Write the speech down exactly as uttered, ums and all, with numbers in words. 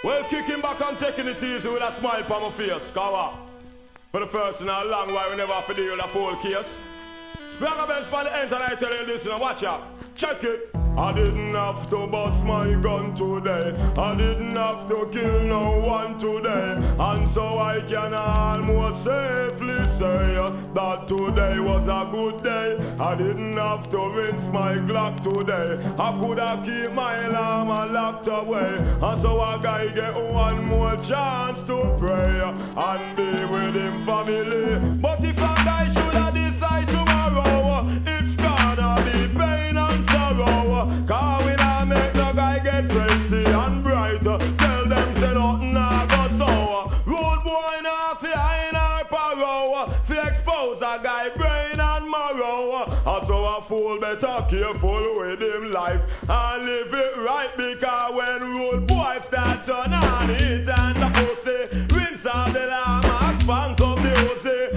Well, kicking back and taking it easy with a smile on my face. Cover. For the first in a long while, we never have to deal with a full case. Sprague bench for the internet, I tell you this, now watch out. Check it. I didn't have to bust my gun today. I didn't have to kill no one today. And so I can almost safely say that today was a good day. I didn't have to rinse my Glock today. I could have keep my alarm and locked away. And so a guy get one more chance to pray and be with him family. But if a guy should have decided tomorrow, it's gonna be pain and sorrow. Cause we not make no guy get thirsty and bright. Tell them say nothing nah go sour. Road boy nah fi in our parrow. Fi expose a guy brain and marrow. And so a fool better careful with him life and live it right. Because when road boy start turn on it